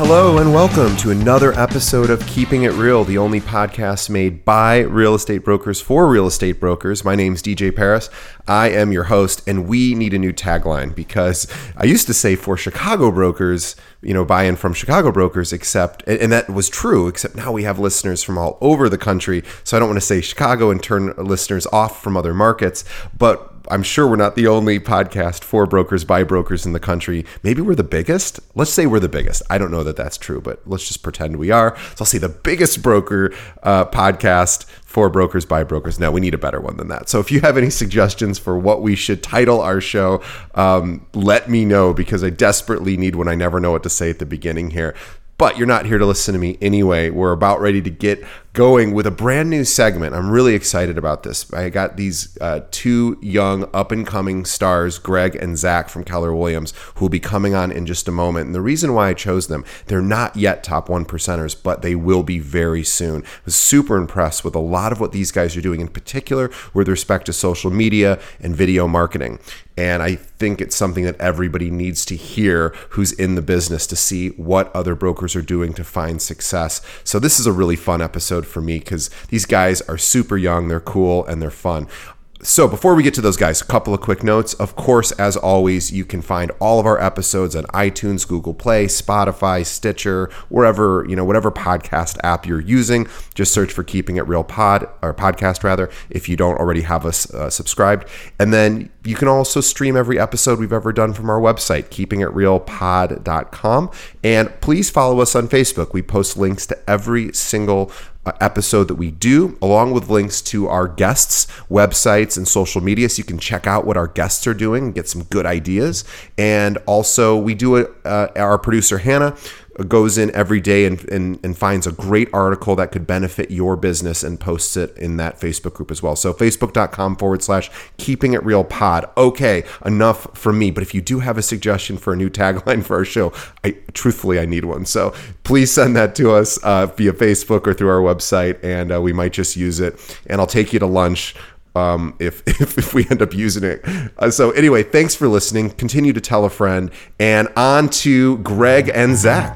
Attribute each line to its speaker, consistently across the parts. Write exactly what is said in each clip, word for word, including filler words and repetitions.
Speaker 1: Hello and welcome to another episode of Keeping It Real, the only podcast made by real estate brokers for real estate brokers. My name's D J Paris. I am your host, and we need a new tagline because I used to say for Chicago brokers, you know, buy in from Chicago brokers, except, and that was true, except now we have listeners from all over the country. So I don't want to say Chicago and turn listeners off from other markets, but I'm sure we're not the only podcast for brokers by brokers in the country. Maybe we're the biggest. Let's say we're the biggest. I don't know that that's true, but let's just pretend we are. So I'll say the biggest broker uh, podcast for brokers by brokers. No, we need a better one than that. So if you have any suggestions for what we should title our show, um, let me know because I desperately need one. I never know what to say at the beginning here. But you're not here to listen to me anyway. We're about ready to get going with a brand new segment. I'm really excited about this. I got these uh, two young up-and-coming stars, Greg and Zach from Keller Williams, who will be coming on in just a moment. And the reason why I chose them, they're not yet top one percenters, but they will be very soon. I was super impressed with a lot of what these guys are doing, in particular with respect to social media and video marketing. And I think it's something that everybody needs to hear who's in the business to see what other brokers are doing to find success. So this is a really fun episode for me because these guys are super young, they're cool, and they're fun. So before we get to those guys, a couple of quick notes. Of course, as always, you can find all of our episodes on iTunes, Google Play, Spotify, Stitcher, wherever, you know, whatever podcast app you're using. Just search for Keeping It Real Pod, or podcast rather, if you don't already have us uh, subscribed. And then you can also stream every episode we've ever done from our website, keeping it real pod dot com. And please follow us on Facebook. We post links to every single episode that we do, along with links to our guests' websites and social media, so you can check out what our guests are doing and get some good ideas. And also, we do it, uh, our producer, Hannah, goes in every day and, and, and finds a great article that could benefit your business and posts it in that Facebook group as well. So facebook.com forward slash keeping it real pod. Okay, enough from me. But if you do have a suggestion for a new tagline for our show, I truthfully, I need one. So please send that to us uh, via Facebook or through our website, and uh, we might just use it. And I'll take you to lunch Um, if, if if we end up using it. Uh, so anyway, thanks for listening. Continue to tell a friend. And on to Greg and Zach.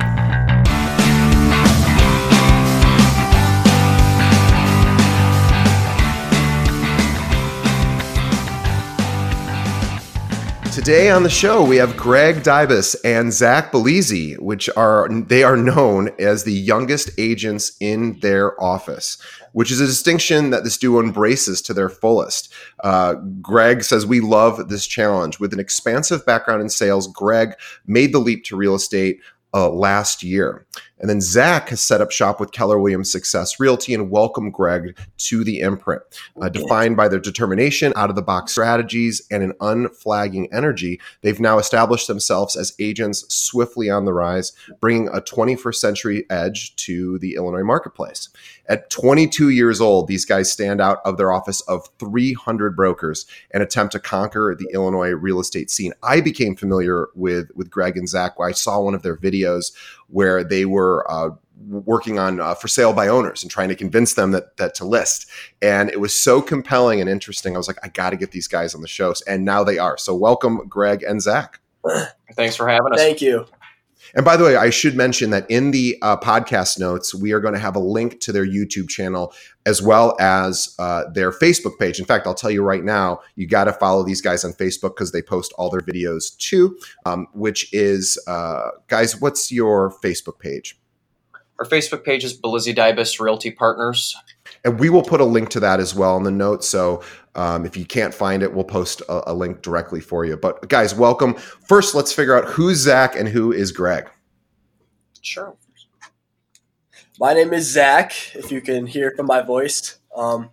Speaker 1: Today on the show, we have Greg Dybus and Zach Bellizzi, which are, they are known as the youngest agents in their office, which is a distinction that this duo embraces to their fullest. Uh, Greg says, we love this challenge. With an expansive background in sales, Greg made the leap to real estate uh, last year. And then Zach has set up shop with Keller Williams Success Realty and welcomed Greg to the imprint. Uh, defined by their determination, out-of-the-box strategies, and an unflagging energy, they've now established themselves as agents swiftly on the rise, bringing a twenty-first century edge to the Illinois marketplace. At twenty-two years old, these guys stand out of their office of three hundred brokers and attempt to conquer the Illinois real estate scene. I became familiar with, with Greg and Zach when I saw one of their videos where they were uh, working on uh, for sale by owners and trying to convince them that that to list. And it was so compelling and interesting. I was like, I got to get these guys on the show. And now they are. So welcome, Greg and Zach.
Speaker 2: Thanks for having us.
Speaker 3: Thank you.
Speaker 1: And by the way, I should mention that in the uh, podcast notes, we are going to have a link to their YouTube channel as well as uh, their Facebook page. In fact, I'll tell you right now, you got to follow these guys on Facebook because they post all their videos too, um, which is, uh, guys, what's your Facebook page?
Speaker 2: Our Facebook page is Bellizzi Dybus Realty Partners.
Speaker 1: And we will put a link to that as well in the notes. So um, if you can't find it, we'll post a, a link directly for you. But guys, welcome. First, let's figure out who's Zach and who is Greg.
Speaker 2: Sure.
Speaker 3: My name is Zach, if you can hear from my voice. Um.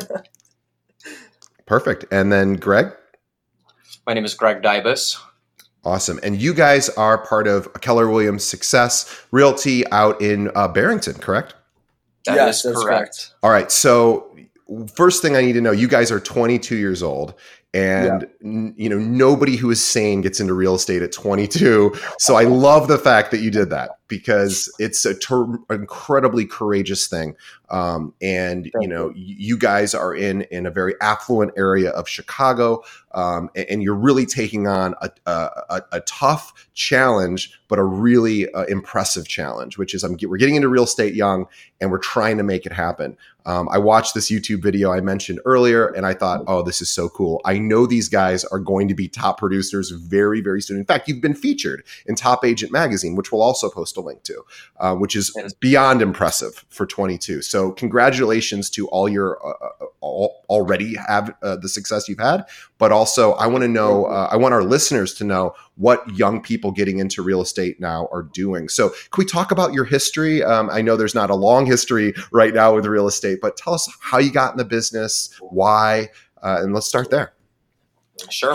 Speaker 1: Perfect. And then Greg?
Speaker 2: My name is Greg Dybus.
Speaker 1: Awesome. And you guys are part of Keller Williams Success Realty out in uh, Barrington, correct?
Speaker 2: That
Speaker 3: yes,
Speaker 2: is
Speaker 3: that's
Speaker 2: correct.
Speaker 3: correct.
Speaker 1: All right. So first thing I need to know, you guys are twenty-two years old And, yeah. you know, nobody who is sane gets into real estate at twenty-two. So I love the fact that you did that, because it's a ter- incredibly courageous thing. Um, and, Thank you know, you. you guys are in, in a very affluent area of Chicago, um, and, and you're really taking on a, a, a tough challenge, but a really uh, impressive challenge, which is I'm, we're getting into real estate young and we're trying to make it happen. Um, I watched this YouTube video I mentioned earlier and I thought, oh, this is so cool. I know these guys are going to be top producers very, very soon. In fact, you've been featured in Top Agent Magazine, which we'll also post a link to, uh, which is beyond impressive for twenty-two. So congratulations to all your uh, all, already have uh, the success you've had. But also I want to know, uh, I want our listeners to know what young people getting into real estate now are doing. So can we talk about your history? Um, I know there's not a long history right now with real estate, but tell us how you got in the business, why, uh, and let's start there.
Speaker 2: Sure.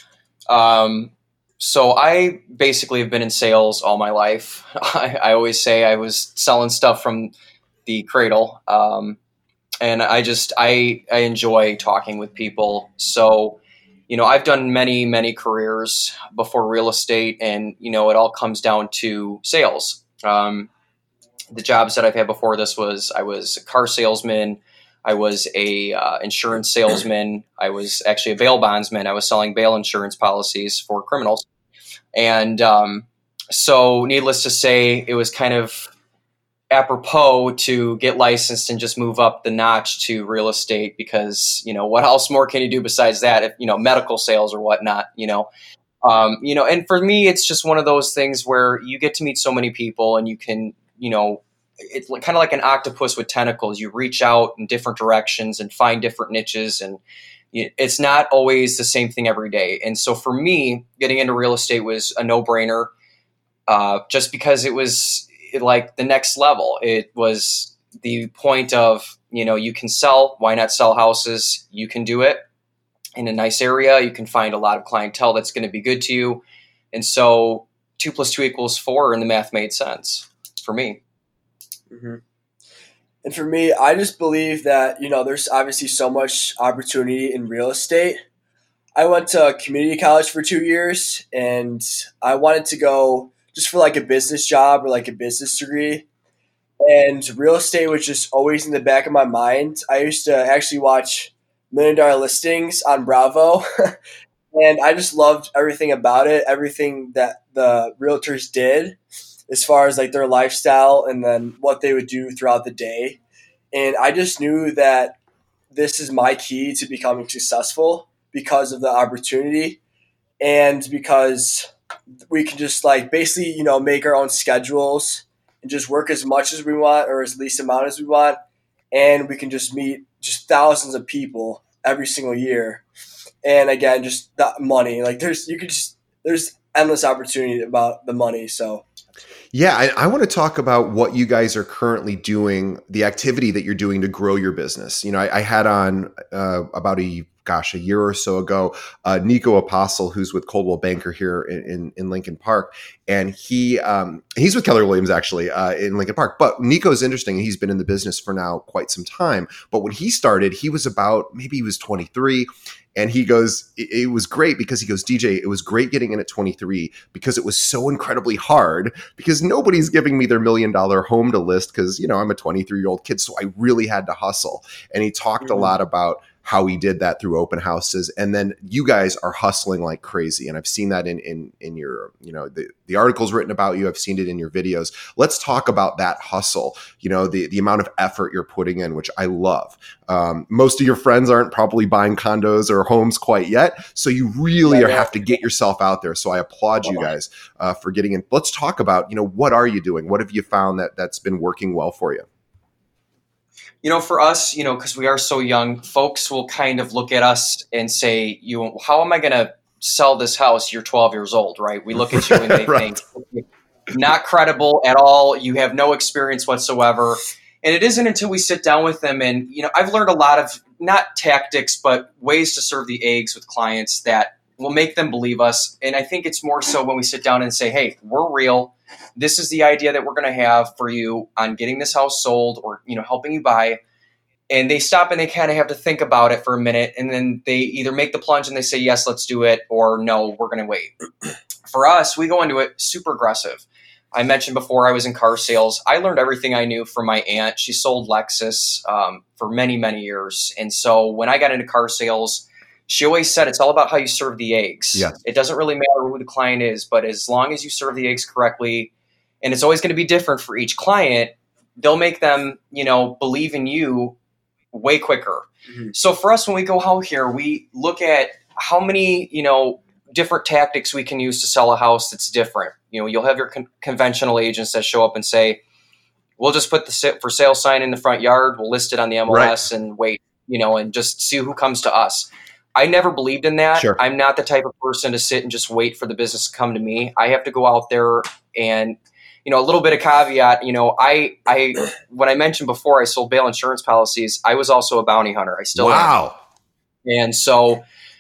Speaker 2: Um, so I basically have been in sales all my life. I, I always say I was selling stuff from the cradle. Um, and I just, I, I enjoy talking with people. So, you know, I've done many, many careers before real estate, and, you know, it all comes down to sales. Um, the jobs that I've had before this was, I was a car salesman. I was a uh, insurance salesman. I was actually a bail bondsman. I was selling bail insurance policies for criminals. And um, so needless to say, it was kind of apropos to get licensed and just move up the notch to real estate, because, you know, what else more can you do besides that? If, you know, medical sales or whatnot, you know, um, you know, and for me, it's just one of those things where you get to meet so many people and you can, you know, it's kind of like an octopus with tentacles. You reach out in different directions and find different niches, and it's not always the same thing every day. And so for me, getting into real estate was a no-brainer, uh, just because it was like the next level. It was the point of, you know, you can sell, why not sell houses? You can do it in a nice area. You can find a lot of clientele that's going to be good to you. And so two plus two equals four, and the math made sense for me.
Speaker 3: Mm-hmm. And for me, I just believe that, you know, there's obviously so much opportunity in real estate. I went to community college for two years and I wanted to go just for like a business job or like a business degree. And real estate was just always in the back of my mind. I used to actually watch Million Dollar Listings on Bravo. And I just loved everything about it, everything that the realtors did as far as like their lifestyle and then what they would do throughout the day. And I just knew that this is my key to becoming successful because of the opportunity and because we can just like basically, you know, make our own schedules and just work as much as we want or as least amount as we want. And we can just meet just thousands of people every single year. And again, just that money, like there's, you could just, there's endless opportunity about the money. So
Speaker 1: yeah, I, I want to talk about what you guys are currently doing, the activity that you're doing to grow your business. You know, I, I had on uh, about a gosh, a year or so ago, uh, Nico Apostle, who's with Coldwell Banker here in, in, in Lincoln Park. And he um, he's with Keller Williams actually uh, in Lincoln Park. But Nico's interesting. He's been in the business for now quite some time. But when he started, he was about, maybe he was twenty-three. And he goes, it, it was great because he goes, D J, it was great getting in at twenty-three because it was so incredibly hard because nobody's giving me their million dollar home to list because, you know, I'm a twenty-three year old kid. So I really had to hustle. And he talked mm-hmm. a lot about how he did that through open houses. And then you guys are hustling like crazy. And I've seen that in, in, in your, you know, the, the articles written about you. I've seen it in your videos. Let's talk about that hustle, you know, the, the amount of effort you're putting in, which I love. Um, most of your friends aren't probably buying condos or homes quite yet. So you really yeah, yeah. have to get yourself out there. So I applaud you guys uh, for getting in. Let's talk about, you know, what are you doing? What have you found that that's been working well for you?
Speaker 2: You know, for us, you know, because we are so young, folks will kind of look at us and say, "You, how am I going to sell this house? You're twelve years old, right?" We look at you and they right. think, not credible at all. You have no experience whatsoever. And it isn't until we sit down with them and, you know, I've learned a lot of not tactics, but ways to serve the eggs with clients that will make them believe us. And I think it's more so when we sit down and say, hey, we're real. This is the idea that we're going to have for you on getting this house sold or, you know, helping you buy. and they stop and they kind of have to think about it for a minute, and then they either make the plunge and they say, yes, let's do it, or no, we're going to wait. For us, we go into it super aggressive. I mentioned before I was in car sales. I learned everything I knew from my aunt. She sold Lexus um, for many, many years. And so when I got into car sales, she always said it's all about how you serve the eggs.
Speaker 1: Yes.
Speaker 2: It doesn't really matter who the client is, but as long as you serve the eggs correctly, and it's always going to be different for each client, they'll make them, you know, believe in you way quicker. Mm-hmm. So for us, when we go out here, we look at how many, you know, different tactics we can use to sell a house that's different. You know, you'll have your con- conventional agents that show up and say, we'll just put the for sale sign in the front yard, we'll list it on the M L S right. and wait, you know, and just see who comes to us. I never believed in that. Sure. I'm not the type of person to sit and just wait for the business to come to me. I have to go out there and, you know, a little bit of caveat, you know, I, I, when I mentioned before I sold bail insurance policies, I was also a bounty hunter. I still
Speaker 1: wow.
Speaker 2: am. And so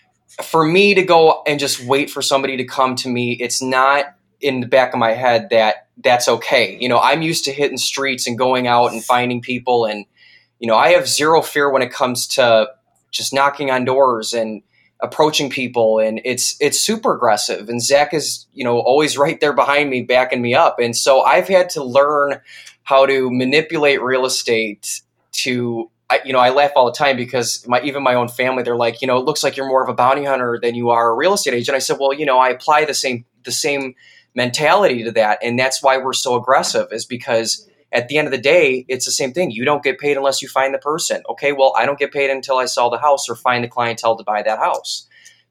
Speaker 2: for me to go and just wait for somebody to come to me, it's not in the back of my head that that's okay. You know, I'm used to hitting streets and going out and finding people. And, you know, I have zero fear when it comes to just knocking on doors and approaching people. And it's, it's super aggressive. And Zach is, you know, always right there behind me, backing me up. And so I've had to learn how to manipulate real estate to, I, you know, I laugh all the time because my, even my own family, they're like, you know, it looks like you're more of a bounty hunter than you are a real estate agent. I said, well, you know, I apply the same, the same mentality to that. And that's why we're so aggressive, is because at the end of the day, it's the same thing. You don't get paid unless you find the person. Okay, well, I don't get paid until I sell the house or find the clientele to buy that house.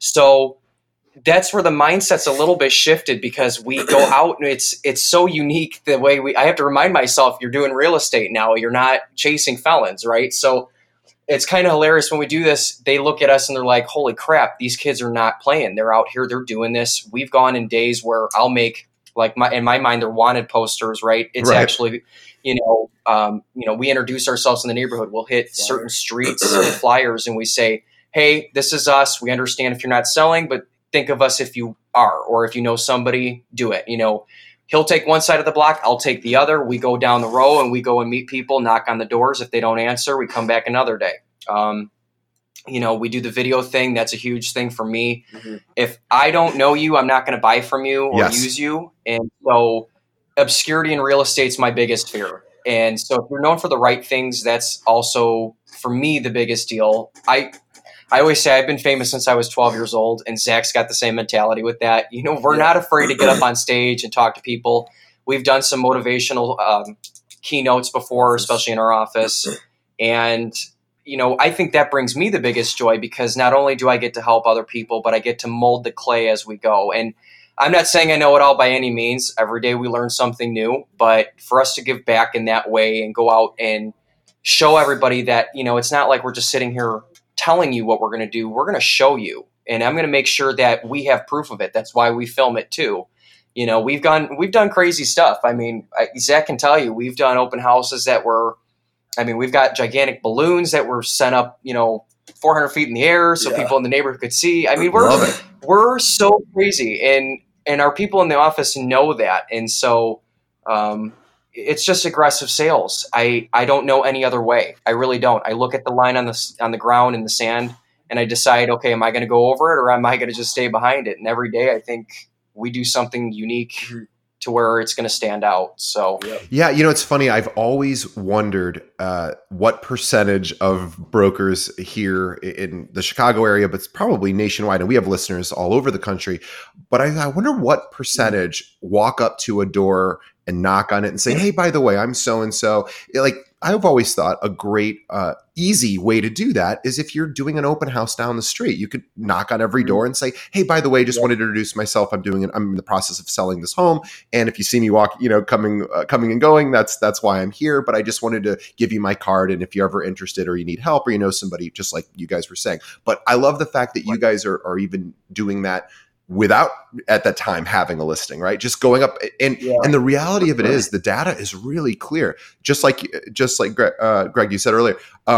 Speaker 2: So that's where the mindset's a little bit shifted, because we go out and it's it's so unique the way we, I have to remind myself, you're doing real estate now. You're not chasing felons, right? So it's kind of hilarious when we do this. They look at us and they're like, holy crap, these kids are not playing. They're out here, they're doing this. We've gone in days where I'll make, like, my in my mind, they're wanted posters, right? It's right. actually, you know, um, you know, we introduce ourselves in the neighborhood. We'll hit certain streets with flyers and we say, hey, this is us. We understand if you're not selling, but think of us if you are, or if you know somebody, do it. You know, he'll take one side of the block, I'll take the other. We go down the row and we go and meet people, knock on the doors. If they don't answer, we come back another day. Um, you know, we do the video thing. That's a huge thing for me. Mm-hmm. If I don't know you, I'm not going to buy from you or yes. use you. And so obscurity in real estate's my biggest fear. And so if you're known for the right things, that's also, for me, the biggest deal. I I always say I've been famous since I was twelve years old, and Zach's got the same mentality with that. You know, we're yeah. not afraid to get up on stage and talk to people. We've done some motivational um, keynotes before, especially in our office. And, you know, I think that brings me the biggest joy, because not only do I get to help other people, but I get to mold the clay as we go. And I'm not saying I know it all by any means. Every day we learn something new, but for us to give back in that way and go out and show everybody that, you know, it's not like we're just sitting here telling you what we're going to do. We're going to show you, and I'm going to make sure that we have proof of it. That's why we film it too. You know, we've gone, we've done crazy stuff. I mean, I, Zach can tell you, we've done open houses that were, I mean, we've got gigantic balloons that were sent up, you know, four hundred feet in the air so yeah. people in the neighborhood could see. I mean, we're, we're so crazy, and, and our people in the office know that. And so, um, it's just aggressive sales. I, I don't know any other way. I really don't. I look at the line on the on the ground in the sand, and I decide, okay, am I going to go over it, or am I going to just stay behind it? And every day, I think we do something unique mm-hmm. to where it's going to stand out. So
Speaker 1: yeah, you know, it's funny. I've always wondered uh, what percentage of brokers here in the Chicago area, but it's probably nationwide, and we have listeners all over the country. But I, I wonder what percentage walk up to a door and knock on it and say, hey, by the way, I'm so-and-so. Like, I've always thought a great, uh, easy way to do that is if you're doing an open house down the street, you could knock on every door and say, hey, by the way, just yeah. wanted to introduce myself. I'm doing it. I'm in the process of selling this home. And if you see me walk, you know, coming, uh, coming and going, that's, that's why I'm here. But I just wanted to give you my card. And if you're ever interested or you need help or you know somebody, just like you guys were saying. But I love the fact that you guys are, are even doing that without at that time having a listing, right? Just going up. And, yeah. and the reality of it is the data is really clear. Just like, just like Greg, uh, Greg you said earlier, um,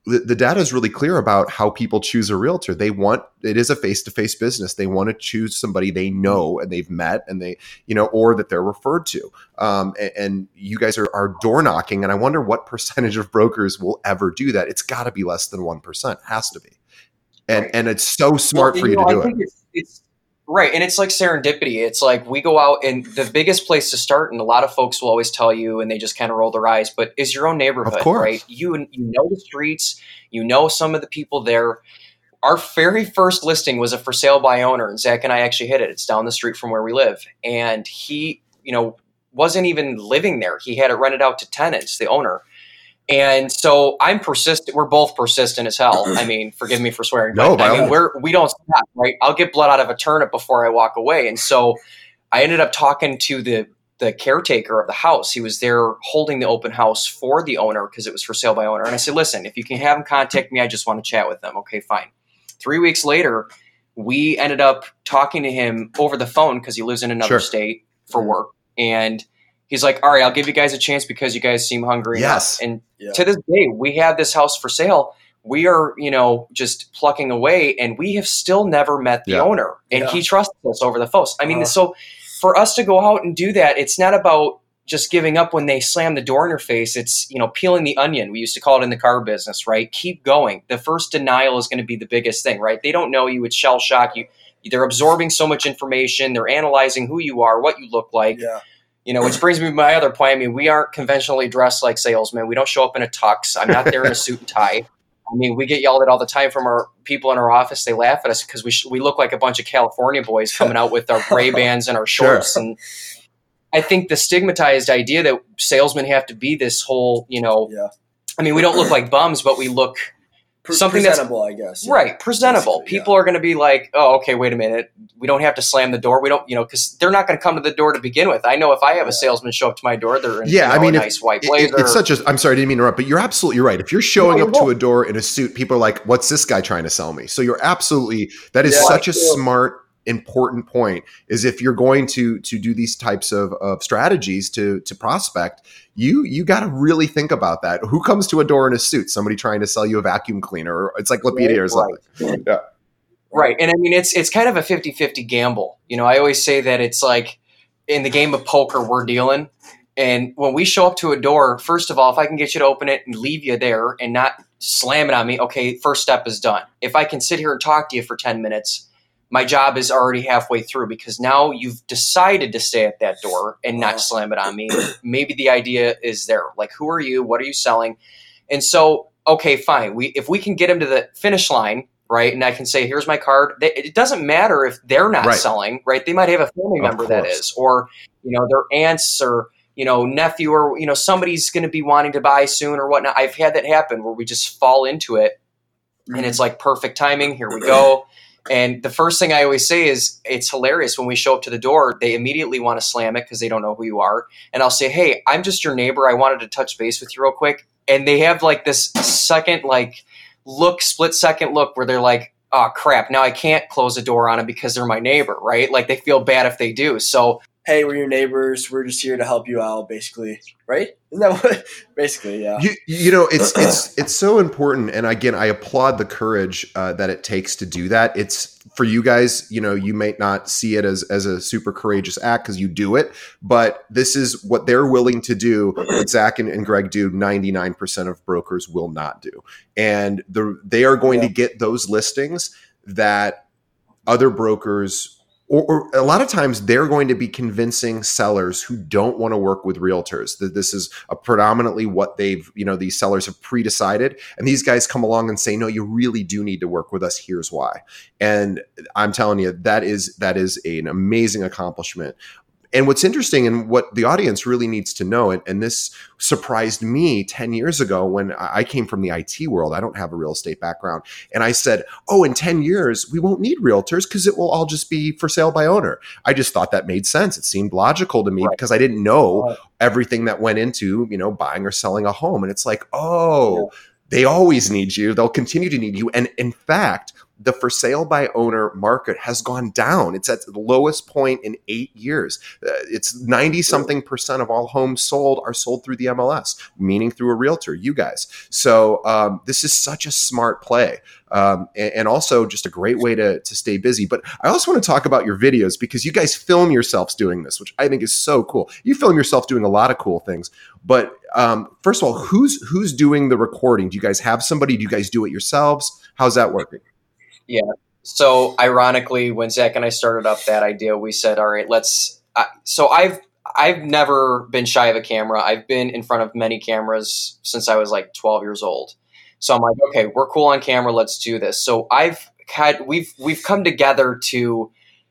Speaker 1: the, the data is really clear about how people choose a realtor. They want, it is a face-to-face business. They want to choose somebody they know and they've met and they, you know, or that they're referred to. Um, and, and you guys are, are door knocking. And I wonder what percentage of brokers will ever do that. It's got to be less than one percent. Has to be. And, right. and it's so smart well, for you, you know, to do
Speaker 2: I think
Speaker 1: it.
Speaker 2: It's, it's, right. And it's like serendipity. It's like we go out and the biggest place to start, and a lot of folks will always tell you, and they just kind of roll their eyes, but is your own neighborhood,
Speaker 1: of course.
Speaker 2: Right? You, you know the streets, you know some of the people there. Our very first listing was a for sale by owner, and Zach and I actually hit it. It's down the street from where we live. And he, you know, wasn't even living there. He had it rented out to tenants, the owner. And so I'm persistent. We're both persistent as hell. I mean, forgive me for swearing, but
Speaker 1: no,
Speaker 2: I mean, we're, we don't stop, right? I'll get blood out of a turnip before I walk away. And so I ended up talking to the, the caretaker of the house. He was there holding the open house for the owner because it was for sale by owner. And I said, listen, if you can have him contact me, I just want to chat with them. Okay, fine. Three weeks later, we ended up talking to him over the phone because he lives in another
Speaker 1: sure.
Speaker 2: state for work. And he's like, all right, I'll give you guys a chance because you guys seem hungry.
Speaker 1: Yes.
Speaker 2: Enough. And
Speaker 3: yeah.
Speaker 2: to this day, we have this house for sale. We are, you know, just plucking away, and we have still never met the
Speaker 1: yeah.
Speaker 2: owner. And
Speaker 3: yeah.
Speaker 2: he trusts us over the phone. I mean,
Speaker 3: uh,
Speaker 2: so for us to go out and do that, it's not about just giving up when they slam the door in your face. It's, you know, peeling the onion. We used to call it in the car business, right? Keep going. The first denial is going to be the biggest thing, right? They don't know you. It's shell shock. You, they're absorbing so much information. They're analyzing who you are, what you look like.
Speaker 3: Yeah.
Speaker 2: You know, which brings me to my other point. I mean, we aren't conventionally dressed like salesmen. We don't show up in a tux. I'm not there in a suit and tie. I mean, we get yelled at all the time from our people in our office. They laugh at us because we sh- we look like a bunch of California boys coming out with our Ray-Bans and our shorts.
Speaker 1: Sure.
Speaker 2: And I think the stigmatized idea that salesmen have to be this whole, you know,
Speaker 3: yeah.
Speaker 2: I mean, we don't look like bums, but we look
Speaker 3: Pre-
Speaker 2: something
Speaker 3: presentable,
Speaker 2: that's
Speaker 3: I guess. Yeah.
Speaker 2: Right, presentable.
Speaker 3: Basically,
Speaker 2: People
Speaker 3: yeah.
Speaker 2: are going to be like, "Oh, okay, wait a minute. We don't have to slam the door. We don't, you know, because they're not going to come to the door to begin with. I know if I have
Speaker 3: yeah.
Speaker 2: a salesman show up to my door, they're in
Speaker 1: yeah,
Speaker 2: you know,
Speaker 1: I mean,
Speaker 2: a
Speaker 1: if,
Speaker 2: nice white
Speaker 1: it,
Speaker 2: blazer.
Speaker 1: it's such a. I'm sorry, I didn't mean to interrupt, but you're absolutely right. If you're showing
Speaker 2: No,
Speaker 1: up
Speaker 2: you
Speaker 1: to a door in a suit, people are like, "What's this guy trying to sell me?" So you're absolutely. That is
Speaker 3: Yeah,
Speaker 1: such a
Speaker 3: cool.
Speaker 1: smart, important point. Is if you're going to to do these types of, of strategies to to prospect, you you got to really think about that. Who comes to a door in a suit? Somebody trying to sell you a vacuum cleaner or encyclopedia or something.
Speaker 2: Right.
Speaker 1: Yeah.
Speaker 2: Right. And I mean, it's it's kind of a fifty-fifty gamble. You know, I always say that it's like in the game of poker, we're dealing. And when we show up to a door, first of all, if I can get you to open it and leave you there and not slam it on me, okay, first step is done. If I can sit here and talk to you for ten minutes, my job is already halfway through because now you've decided to stay at that door and not slam it on me. Maybe the idea is there. Like, who are you? What are you selling? And so, okay, fine. We if we can get them to the finish line, right, and I can say, here's my card. They, it doesn't matter if they're not
Speaker 1: Right.
Speaker 2: selling, right? They might have a family
Speaker 1: Of
Speaker 2: member that
Speaker 1: course.
Speaker 2: is, or, you know, their aunts or, you know, nephew or, you know, somebody's going to be wanting to buy soon or whatnot. I've had that happen where we just fall into it and it's like perfect timing. Here we go. And the first thing I always say is it's hilarious when we show up to the door, they immediately want to slam it because they don't know who you are. And I'll say, hey, I'm just your neighbor. I wanted to touch base with you real quick. And they have like this second, like look, split second look where they're like, oh crap, now I can't close the door on them because they're my neighbor, right? Like they feel bad if they do. So
Speaker 3: Hey, we're your neighbors. We're just here to help you out, basically. Right? Isn't that what? Basically, yeah.
Speaker 1: You, you know, it's it's it's so important, and again, I applaud the courage uh, that it takes to do that. It's for you guys. You know, you may not see it as as a super courageous act because you do it, but this is what they're willing to do. What Zach and, and Greg do, ninety-nine percent of brokers will not do, and the they are going
Speaker 3: Yeah.
Speaker 1: to get those listings that other brokers. Or, or a lot of times they're going to be convincing sellers who don't want to work with realtors that this is a predominantly what they've, you know, these sellers have pre-decided. And these guys come along and say, no, you really do need to work with us. Here's why. And I'm telling you, that is, that is an amazing accomplishment. And what's interesting and what the audience really needs to know, and, and this surprised me ten years ago when I came from the I T world. I don't have a real estate background. And I said, oh, in ten years, we won't need realtors because it will all just be for sale by owner. I just thought that made sense. It seemed logical to me
Speaker 2: Right.
Speaker 1: because I didn't know
Speaker 3: Right.
Speaker 1: everything that went into, you know, buying or selling a home. And it's like, oh, they always need you. They'll continue to need you. And in fact, the for sale by owner market has gone down. It's at the lowest point in eight years. Uh, it's ninety something percent of all homes sold are sold through the M L S, meaning through a realtor, you guys. So um, this is such a smart play. Um, and, and also just a great way to, to stay busy. But I also want to talk about your videos, because you guys film yourselves doing this, which I think is so cool. You film yourself doing a lot of cool things. But um, first of all, who's who's doing the recording? Do you guys have somebody? Do you guys do it yourselves? How's that working?
Speaker 2: Yeah. So ironically, when Zach and I started up that idea, we said, all right, let's, uh, so I've, I've never been shy of a camera. I've been in front of many cameras since I was like twelve years old. So I'm like, okay, we're cool on camera. Let's do this. So I've had, we've, we've come together to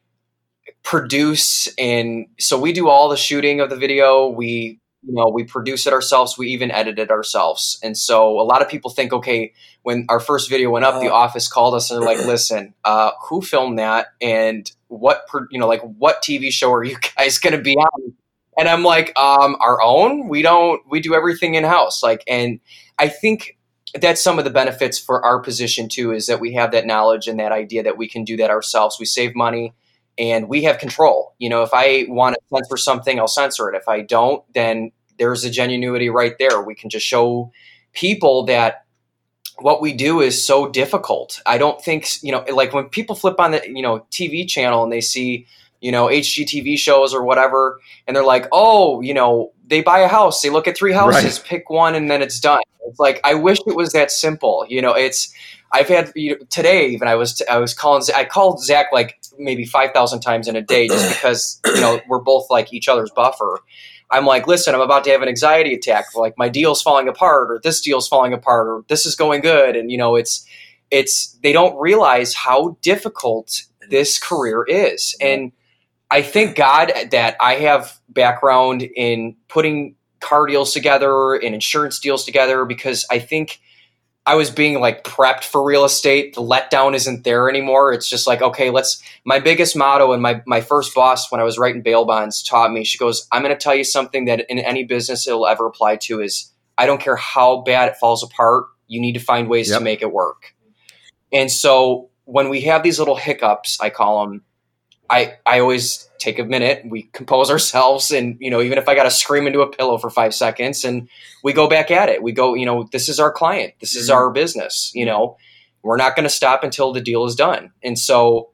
Speaker 2: produce. And so we do all the shooting of the video. We, you know, we produce it ourselves. We even edit it ourselves. And so a lot of people think, okay, when our first video went up, the office called us and they're like, listen, uh, who filmed that? And what, per, you know, like what T V show are you guys going to be on? And I'm like, um, our own, we don't, we do everything in house. Like, and I think that's some of the benefits for our position too, is that we have that knowledge and that idea that we can do that ourselves. We save money and we have control. You know, if I want to censor something, I'll censor it. If I don't, then there's a genuinity right there. We can just show people that what we do is so difficult. I don't think, you know, like when people flip on the, you know, T V channel and they see, you know, H G T V shows or whatever, and they're like, oh, you know, they buy a house, they look at three houses, right, pick one, and then it's done. It's like, I wish it was that simple. You know, it's, I've had, you know, today even I was, I was calling, I called Zach like maybe five thousand times in a day just because, you know, we're both like each other's buffer. I'm like, listen, I'm about to have an anxiety attack. Like my deal's falling apart, or this deal's falling apart, or this is going good. And, you know, it's, it's, they don't realize how difficult this career is. And I thank God that I have background in putting car deals together and insurance deals together, because I think I was being like prepped for real estate. The letdown isn't there anymore. It's just like, okay, let's, my biggest motto, and my, my first boss when I was writing bail bonds taught me, she goes, I'm going to tell you something that in any business it'll ever apply to is, I don't care how bad it falls apart, you need to find ways yep. to make it work. And so when we have these little hiccups, I call them, I, I always take a minute, we compose ourselves, and, you know, even if I got to scream into a pillow for five seconds and we go back at it, we go, you know, this is our client, this is our business, you know, we're not going to stop until the deal is done. And so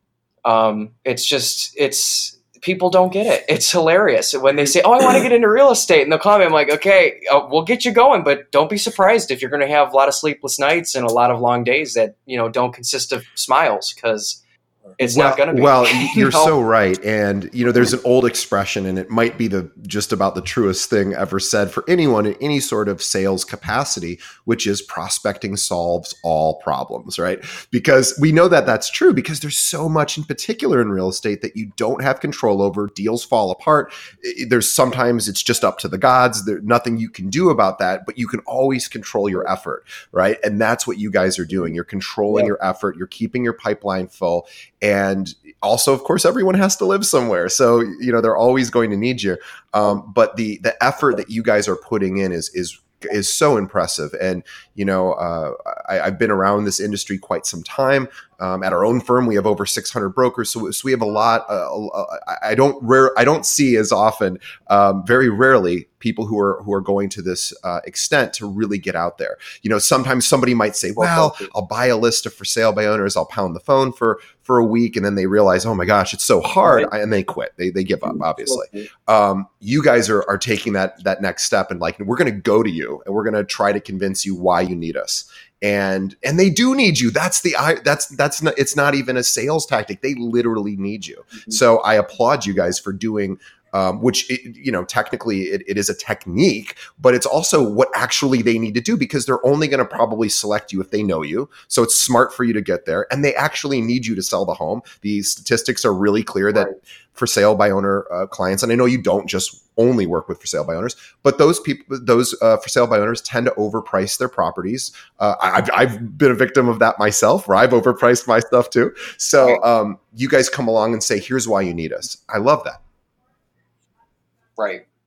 Speaker 2: um, it's just, it's, people don't get it. It's hilarious when they say, oh, I want to get into real estate, and they'll call me, I'm like, okay, uh, we'll get you going, but don't be surprised if you're going to have a lot of sleepless nights and a lot of long days that, you know, don't consist of smiles, because it's
Speaker 1: well,
Speaker 2: not going to be.
Speaker 1: Well, you're
Speaker 2: you know?
Speaker 1: so right. And, you know, there's an old expression, and it might be the just about the truest thing ever said for anyone in any sort of sales capacity, which is prospecting solves all problems, right? Because we know that that's true, because there's so much in particular in real estate that you don't have control over. Deals fall apart. There's sometimes it's just up to the gods. There's nothing you can do about that, but you can always control your effort, right? And that's what you guys are doing. You're controlling yep. your effort. You're keeping your pipeline full. And also, of course, everyone has to live somewhere. So, you know, they're always going to need you. Um, but the the effort that you guys are putting in is is is so impressive. And, you know, uh, I, I've been around this industry quite some time. Um, at our own firm, we have over six hundred brokers. So, so we have a lot. Uh, I don't rare, I don't see as often, um, very rarely, people who are who are going to this uh, extent to really get out there. You know, sometimes somebody might say, well, I'll buy a list of for sale by owners. I'll pound the phone for for a week. And then they realize, oh my gosh, it's so hard. And they quit. They they give up, obviously. Um, you guys are are taking that that next step, and like, we're going to go to you and we're going to try to convince you why you need us. And and they do need you. That's the that's that's not, it's not even a sales tactic. They literally need you. Mm-hmm. So I applaud you guys for doing um, which, it, you know, technically it, it is a technique, but it's also what actually they need to do, because they're only going to probably select you if they know you. So it's smart for you to get there, and they actually need you to sell the home. The statistics are really clear that right. for sale by owner uh, clients, and I know you don't just only work with for sale by owners, but those people, those uh, for sale by owners tend to overprice their properties. Uh, I've, I've been a victim of that myself, where I've overpriced my stuff too. So um, you guys come along and say, here's why you need us. I love that.
Speaker 2: Right.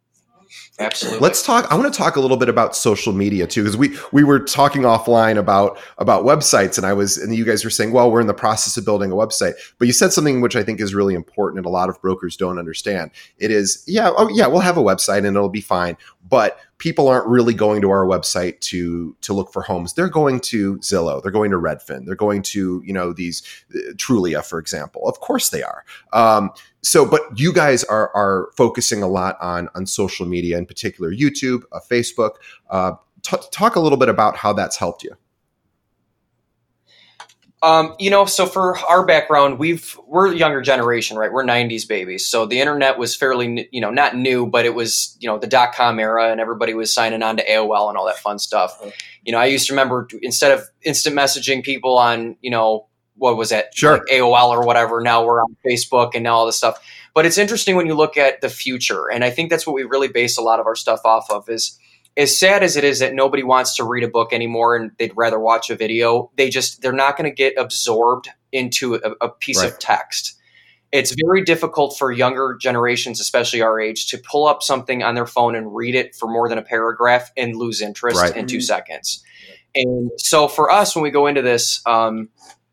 Speaker 2: Absolutely.
Speaker 1: Let's talk. I want to talk a little bit about social media too, because we we were talking offline about about websites, and I was, and you guys were saying, well, we're in the process of building a website. But you said something which I think is really important, and a lot of brokers don't understand. It is, yeah, oh yeah, we'll have a website and it'll be fine, but people aren't really going to our website to to look for homes. They're going to Zillow. They're going to Redfin. They're going to, you know, these uh, Trulia, for example. Of course they are. Um, so, but you guys are are focusing a lot on on social media, in particular YouTube, uh, Facebook. Uh, t- talk a little bit about how that's helped you.
Speaker 2: Um, you know, so for our background, we've we're a younger generation, right? We're nineties babies, so the internet was fairly, you know, not new, but it was, you know, the dot com era, and everybody was signing on to A O L and all that fun stuff. Mm-hmm. You know, I used to remember instead of instant messaging people on, you know, what was that?
Speaker 1: Sure.
Speaker 2: Like A O L or whatever. Now we're on Facebook and now all this stuff. But it's interesting when you look at the future, and I think that's what we really base a lot of our stuff off of is. As sad as it is that nobody wants to read a book anymore and they'd rather watch a video, they just, they're not going to get absorbed into a, a piece right. of text. It's very difficult for younger generations, especially our age, to pull up something on their phone and read it for more than a paragraph and lose interest right. in two seconds. And so for us, when we go into this, um,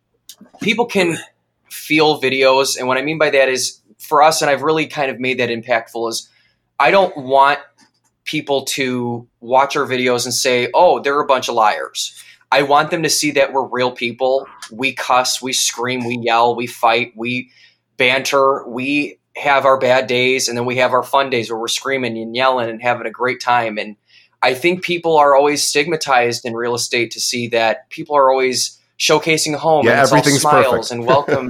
Speaker 2: people can feel videos. And what I mean by that is for us, and I've really kind of made that impactful, is I don't want people to watch our videos and say, oh, they're a bunch of liars. I want them to see that we're real people. We cuss, we scream, we yell, we fight, we banter, we have our bad days, and then we have our fun days where we're screaming and yelling and having a great time. And I think people are always stigmatized in real estate to see that people are always showcasing a home
Speaker 1: yeah,
Speaker 2: and it's
Speaker 1: everything's
Speaker 2: all smiles
Speaker 1: perfect.
Speaker 2: and welcome.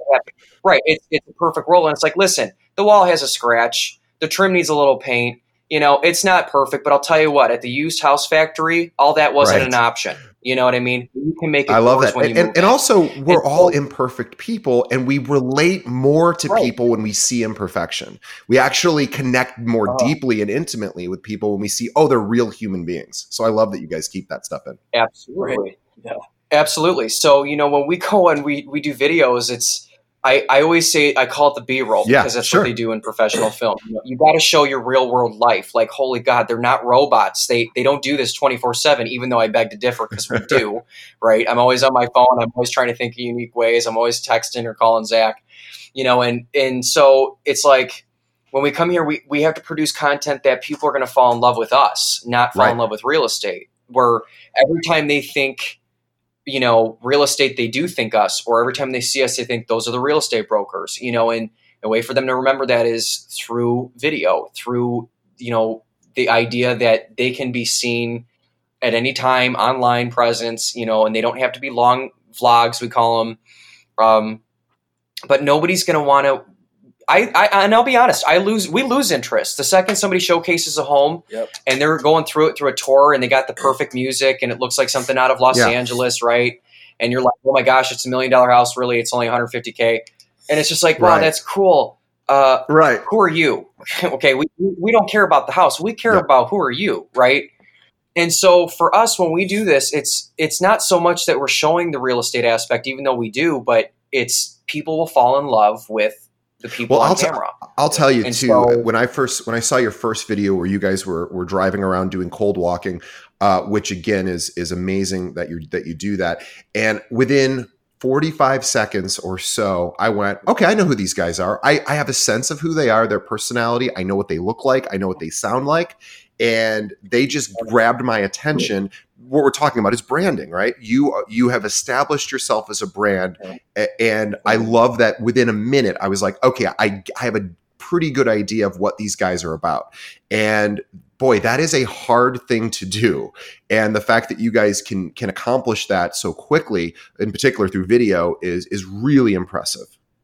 Speaker 2: Right. It's, it's a perfect role. And it's like, listen, the wall has a scratch. The trim needs a little paint. You know, it's not perfect, but I'll tell you what, at the used house factory, all that wasn't right. an option. You know what I mean? You can make it.
Speaker 1: I love that.
Speaker 2: When
Speaker 1: and,
Speaker 2: you
Speaker 1: and, and also, we're and all so, imperfect people, and we relate more to
Speaker 2: right.
Speaker 1: people when we see imperfection. We actually connect more oh. deeply and intimately with people when we see, oh, they're real human beings. So I love that you guys keep that stuff in.
Speaker 2: Absolutely. Right. Yeah. Absolutely. So, you know, when we go and we, we do videos, it's, I, I always say, I call it the B-roll
Speaker 1: yeah,
Speaker 2: because that's
Speaker 1: sure.
Speaker 2: what they do in professional film. You know, you got to show your real world life. Like, holy God, they're not robots. They they don't do this twenty-four seven, even though I beg to differ because we do, right? I'm always on my phone. I'm always trying to think of unique ways. I'm always texting or calling Zach, you know, and, and so it's like when we come here, we, we have to produce content that people are going to fall in love with us, not fall
Speaker 1: right.
Speaker 2: in love with real estate, where every time they think, you know, real estate, they do think us, or every time they see us, they think those are the real estate brokers, you know, and a way for them to remember that is through video, through, you know, the idea that they can be seen at any time, online presence, you know, and they don't have to be long vlogs, we call them. Um, but nobody's going to want to, I, I, and I'll be honest, I lose, we lose interest the second somebody showcases a home
Speaker 3: yep.
Speaker 2: and they're going through it through a tour and they got the perfect music and it looks like something out of Los
Speaker 1: yeah.
Speaker 2: Angeles, right? And you're like, oh my gosh, it's a million dollar house. Really, it's only one hundred fifty K. And it's just like, wow,
Speaker 1: right.
Speaker 2: that's cool. Uh,
Speaker 1: right.
Speaker 2: Who are you? Okay. We, we don't care about the house. We care
Speaker 1: yep.
Speaker 2: about who are you, right? And so for us, when we do this, it's, it's not so much that we're showing the real estate aspect, even though we do, but it's people will fall in love with the people
Speaker 1: well,
Speaker 2: on
Speaker 1: I'll
Speaker 2: camera.
Speaker 1: T- I'll tell you
Speaker 2: and
Speaker 1: too,
Speaker 2: so,
Speaker 1: when I first, when I saw your first video where you guys were, were driving around doing cold walking, uh, which again is, is amazing that you that you do that. And within forty-five seconds or so, I went, okay, I know who these guys are. I, I have a sense of who they are, their personality. I know what they look like. I know what they sound like. And they just grabbed my attention. What we're talking about is branding, right? You you have established yourself as a brand. And I love that within a minute, I was like, okay, I, I have a pretty good idea of what these guys are about. And boy, that is a hard thing to do. And the fact that you guys can can accomplish that so quickly, in particular through video, is is really impressive.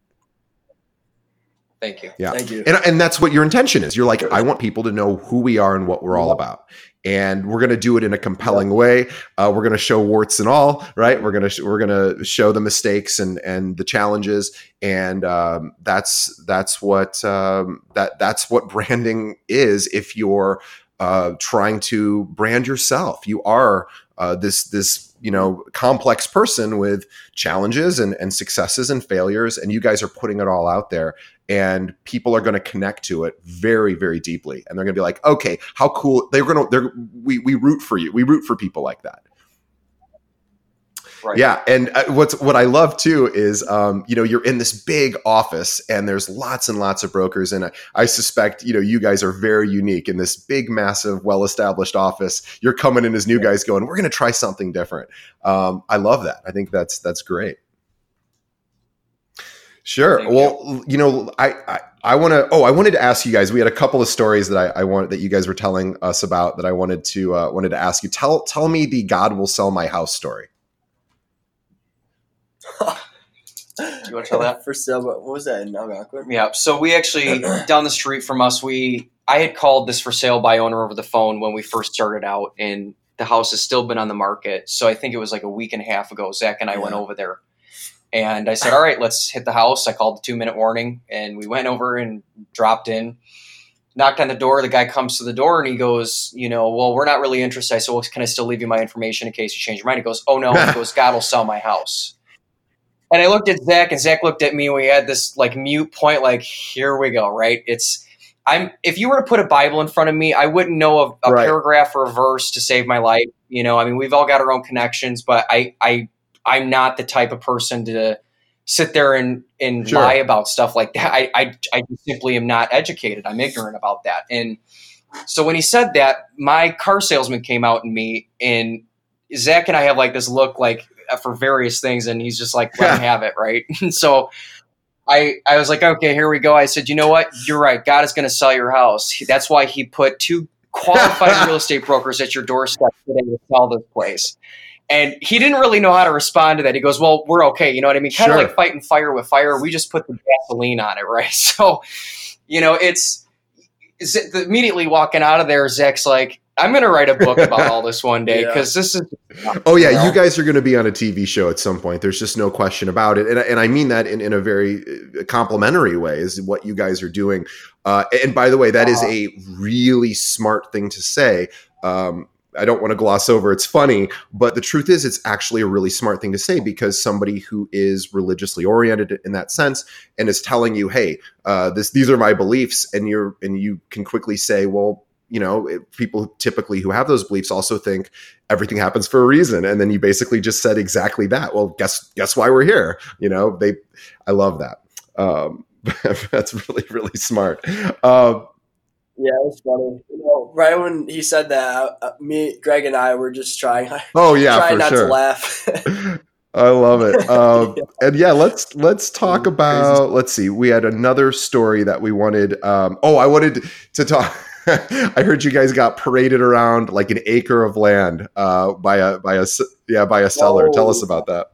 Speaker 2: Thank you.
Speaker 1: Yeah.
Speaker 3: Thank you.
Speaker 1: And, and that's what your intention is. You're like, I want people to know who we are and what we're all about. And we're going to do it in a compelling way. Uh, we're going to show warts and all, right? We're going to, sh- we're going to show the mistakes and, and the challenges. And um, that's, that's what, um, that, that's what branding is. If you're uh, trying to brand yourself, you are uh, this, this, you know, complex person with challenges and, and successes and failures. And you guys are putting it all out there. and people are going to connect to it very, very deeply. And they're going to be like, okay, how cool. They're going to, they're, we, we root for you. We root for people like that.
Speaker 2: Right.
Speaker 1: Yeah. And what's, what I love too is, um, you know, you're in this big office and there's lots and lots of brokers. And I, I suspect, you know, you guys are very unique in this big, massive, well-established office. You're coming in as new guys going, we're going to try something different. Um, I love that. I think that's, that's great. Sure. Thank well, you, you know, I, I, I want to, oh, I wanted to ask you guys, we had a couple of stories that I, I wanted, that you guys were telling us about that I wanted to, uh, wanted to ask you. Tell, tell me the God will sell my house story.
Speaker 2: Do you want to tell that?
Speaker 3: For sale, what was that in Algonquin?
Speaker 2: Yeah. So we actually, down the street from us, we, I had called this for sale by owner over the phone when we first started out, and the house has still been on the market. So I think it was like a week and a half ago, Zach and I yeah. went over there. And I said, all right, let's hit the house. I called the two minute warning and we went over and dropped in, knocked on the door. The guy comes to the door and he goes, you know, well, we're not really interested. I said, well, can I still leave you my information in case you change your mind? He goes, oh no. He goes, God will sell my house. And I looked at Zach and Zach looked at me and we had this like mute point, like, here we go. Right. It's, I'm, if you were to put a Bible in front of me, I wouldn't know a, a right. paragraph or a verse to save my life. You know, I mean, we've all got our own connections, but I, I, I'm not the type of person to sit there and, and sure. lie about stuff like that. I, I, I simply am not educated. I'm ignorant about that. And so when he said that, my car salesman came out and me, and Zach and I have like this look like for various things. And he's just like, let him have it. Right. And so I, I was like, okay, here we go. I said, you know what? You're right. God is going to sell your house. That's why he put two qualified real estate brokers at your doorstep today to sell this place. And he didn't really know how to respond to that. He goes, well, we're okay. You know what I mean? Kind of sure. like fighting fire with fire. We just put the gasoline on it, right? So, you know, it's, it's immediately walking out of there, Zach's like, I'm going to write a book about all this one day because yeah. this is.
Speaker 1: Oh, yeah. You, know? You guys are going to be on a T V show at some point. There's just no question about it. And, and I mean that in, in a very complimentary way is what you guys are doing. Uh, and by the way, that uh, is a really smart thing to say. Um, I don't want to gloss over. It's funny, but the truth is it's actually a really smart thing to say because somebody who is religiously oriented in that sense and is telling you, hey, uh, this, these are my beliefs. And you're, and you can quickly say, well, you know, it, people typically who have those beliefs also think everything happens for a reason. And then you basically just said exactly that. Well, guess, guess why we're here. You know, they, I love that. Um, that's really, really smart. Um,
Speaker 3: Yeah, it was funny. You know, right when he said that, uh, me, Greg, and I were just trying.
Speaker 1: Oh yeah,
Speaker 3: trying
Speaker 1: for
Speaker 3: not
Speaker 1: sure.
Speaker 3: to laugh.
Speaker 1: I love it. Um, yeah. And yeah, let's let's talk about. Crazy. Let's see. We had another story that we wanted. Um, oh, I wanted to talk. I heard you guys got paraded around like an acre of land uh, by a by a yeah by a seller. Oh. Tell us about that.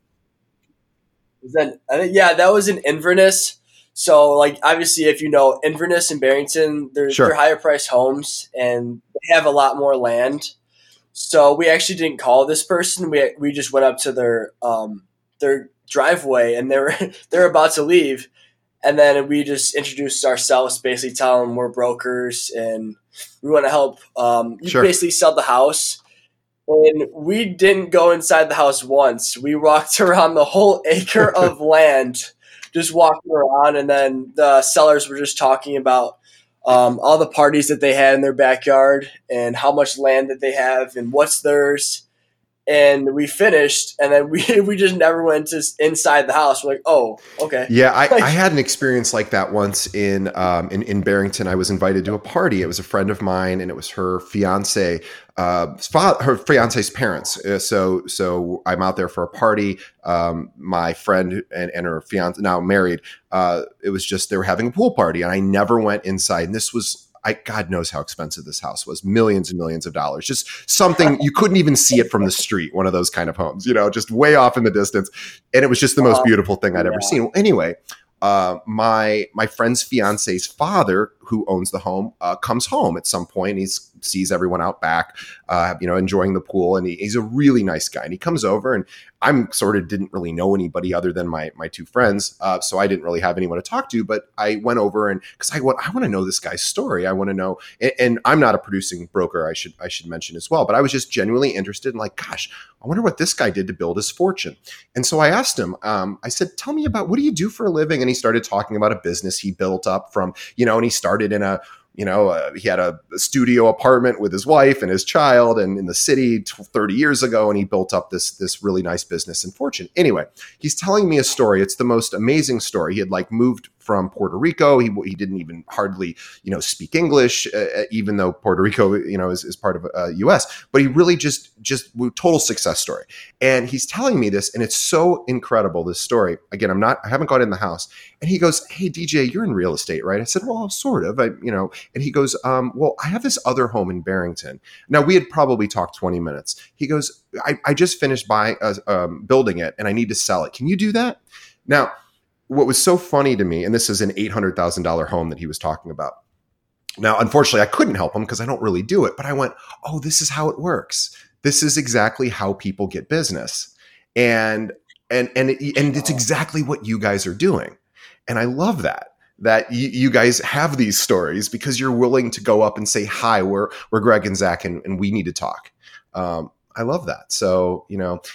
Speaker 3: Was that, I think, yeah, that was in Inverness. So, like, obviously, if you know Inverness and Barrington, they're, sure. they're higher priced homes and they have a lot more land. So we actually didn't call this person. We we just went up to their um their driveway and they were they're about to leave, and then we just introduced ourselves, basically telling them we're brokers and we want to help. Um, you sure. basically sell the house. And we didn't go inside the house once. We walked around the whole acre of land. Just walking around, and then the sellers were just talking about um, all the parties that they had in their backyard and how much land that they have and what's theirs. And we finished, and then we we just never went to inside the house. We're like, oh, okay.
Speaker 1: Yeah, I, I had an experience like that once in, um, in in Barrington. I was invited to a party. It was a friend of mine, and it was her fiance, uh, her fiance's parents. Uh, so so I'm out there for a party. Um, my friend and, and her fiance, now married, uh, it was just they were having a pool party, and I never went inside. And this was. I, God knows how expensive this house was, millions and millions of dollars, just something you couldn't even see it from the street. One of those kind of homes, you know, just way off in the distance. And it was just the most beautiful thing I'd yeah. ever seen. Well, anyway, uh, my, my friend's fiance's father, who owns the home, uh, comes home at some point. He sees everyone out back, uh, you know, enjoying the pool. And he, he's a really nice guy. And he comes over, and I'm sort of didn't really know anybody other than my my two friends. Uh, so I didn't really have anyone to talk to, but I went over and because I want I want to know this guy's story. I want to know, and, and I'm not a producing broker. I should I should mention as well, but I was just genuinely interested in like, gosh, I wonder what this guy did to build his fortune. And so I asked him, um, I said, tell me about, what do you do for a living? And he started talking about a business he built up from, you know, and he started in a, you know, uh, he had a, a studio apartment with his wife and his child and in the city thirty years ago. And he built up this, this really nice business and fortune. Anyway, he's telling me a story. It's the most amazing story. He had like moved from Puerto Rico. He, he didn't even hardly, you know, speak English, uh, even though Puerto Rico, you know, is, is part of uh, U S, but he really just, just total success story. And he's telling me this, and it's so incredible, this story. Again, I'm not, I haven't got in the house. And he goes, hey, D J, you're in real estate, right? I said, well, sort of, I, you know, and he goes, um, well, I have this other home in Barrington. Now we had probably talked twenty minutes. He goes, I, I just finished buying, uh, um, building it and I need to sell it. Can you do that? Now, what was so funny to me, and this is an eight hundred thousand dollars home that he was talking about. Now, unfortunately, I couldn't help him because I don't really do it, but I went, oh, this is how it works. This is exactly how people get business. And, and, and, it, and it's exactly what you guys are doing. And I love that, that you, you guys have these stories because you're willing to go up and say, hi, we're, we're Greg and Zach, and, and we need to talk. Um, I love that. So, you know,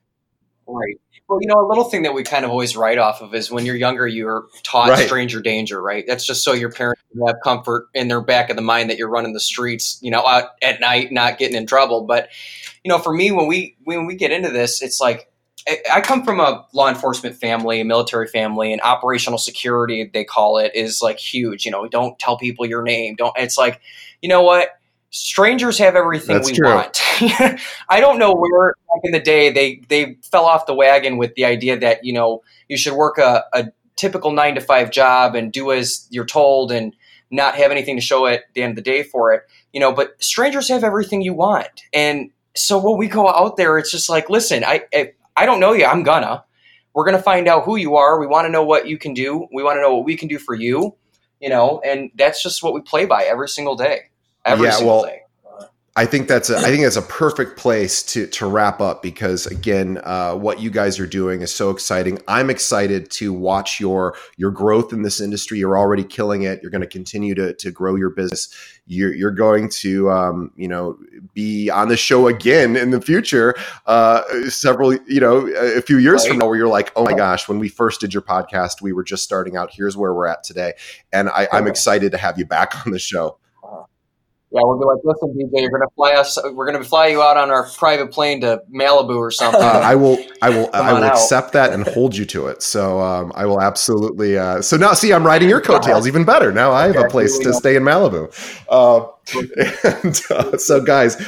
Speaker 2: right. Well, you know, a little thing that we kind of always write off of is when you're younger, you're taught
Speaker 1: Right.
Speaker 2: stranger danger, right? That's just so your parents have comfort in their back of the mind that you're running the streets, you know, out at night, not getting in trouble. But, you know, for me, when we when we get into this, it's like I, I come from a law enforcement family, a military family, and operational security, they call it, is like huge. You know, don't tell people your name. Don't. It's like, you know what? Strangers have everything
Speaker 1: That's
Speaker 2: we
Speaker 1: true.
Speaker 2: want. I don't know where back in the day they, they fell off the wagon with the idea that, you know, you should work a, a typical nine to five job and do as you're told and not have anything to show at the end of the day for it, you know, but strangers have everything you want. And so when we go out there, it's just like, listen, I, I, I don't know you. I'm gonna, we're going to find out who you are. We want to know what you can do. We want to know what we can do for you, you know, and that's just what we play by every single day. Every
Speaker 1: Yeah,
Speaker 2: single
Speaker 1: well,
Speaker 2: day.
Speaker 1: I think that's a, I think that's a perfect place to to wrap up because again, uh, what you guys are doing is so exciting. I'm excited to watch your your growth in this industry. You're already killing it. You're going to continue to to grow your business. You're you're going to um, you know be on the show again in the future. Uh, several you know a few years
Speaker 2: Right.
Speaker 1: from now, where you're like, oh my gosh, when we first did your podcast, we were just starting out. Here's where we're at today, and I, I'm
Speaker 2: Okay.
Speaker 1: excited to have you back on the show.
Speaker 2: Yeah, we'll be like, listen, D J, you're gonna fly us. We're gonna fly you out on our private plane to Malibu or something.
Speaker 1: Uh, I will, I will,
Speaker 2: Come
Speaker 1: I
Speaker 2: on
Speaker 1: will
Speaker 2: out.
Speaker 1: accept that and hold you to it. So um, I will absolutely. Uh, so now, see, I'm riding your coattails even better. Now I have a
Speaker 2: Okay,
Speaker 1: place
Speaker 2: here we
Speaker 1: to
Speaker 2: go.
Speaker 1: stay in Malibu. Uh, and uh, so, guys,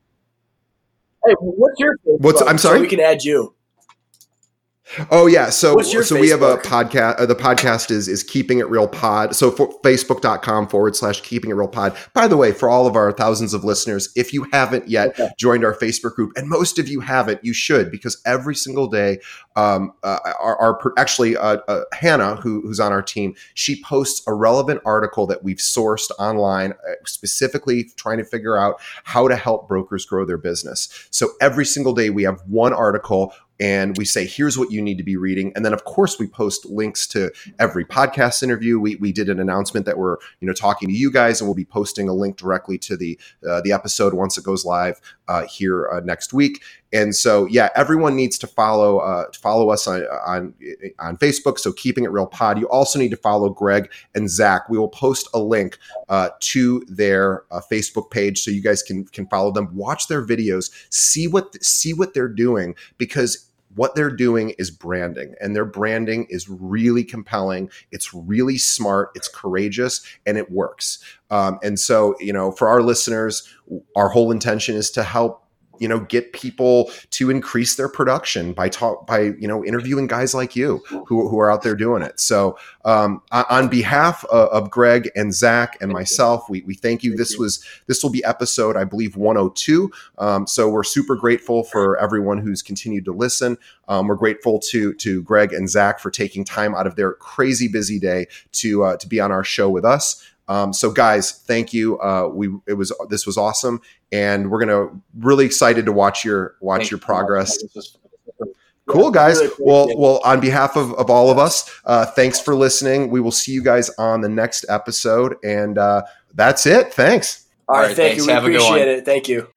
Speaker 3: Hey, what's your Facebook?
Speaker 1: What's- I'm sorry?
Speaker 3: So we can add you.
Speaker 1: oh yeah, so
Speaker 3: What's your
Speaker 1: so we have a
Speaker 3: Facebook?
Speaker 1: podcast. Uh, the podcast is is Keeping It Real Pod. So for facebook.com forward slash Keeping It Real Pod. By the way, for all of our thousands of listeners, if you haven't yet
Speaker 3: Okay.
Speaker 1: joined our Facebook group, and most of you haven't, you should, because every single day, um, uh, our, our per- actually uh, uh, Hannah, who, who's on our team, she posts a relevant article that we've sourced online, uh, specifically trying to figure out how to help brokers grow their business. So every single day we have one article. And we say, here's what you need to be reading. And then, of course, we post links to every podcast interview. We we did an announcement that we're you know talking to you guys, and we'll be posting a link directly to the uh, the episode once it goes live uh, here uh, next week. And so, yeah, everyone needs to follow uh, follow us on, on on Facebook. So Keeping It Real Pod. You also need to follow Greg and Zach. We will post a link uh, to their uh, Facebook page so you guys can can follow them, watch their videos, see what see what they're doing, because what they're doing is branding, and their branding is really compelling. It's really smart. It's courageous, and it works. Um, and so, you know, for our listeners, our whole intention is to help, you know, get people to increase their production by talk by, you know, interviewing guys like you who, who are out there doing it. So um, on behalf of, of Greg and Zach and myself, we, we thank you. This was, this will be episode, I believe, one oh two. Um, so we're super grateful for everyone who's continued to listen. Um, we're grateful to, to Greg and Zach for taking time out of their crazy busy day to, uh, to be on our show with us. Um, so guys, thank you. Uh, we it was this was awesome, and we're gonna really excited to watch your watch thank your progress. Cool, guys. Well, well, on behalf of, of all of us, uh, thanks for listening. We will see you guys on the next episode, and uh, that's it. Thanks.
Speaker 3: All right, thank you. We appreciate it. Thank you.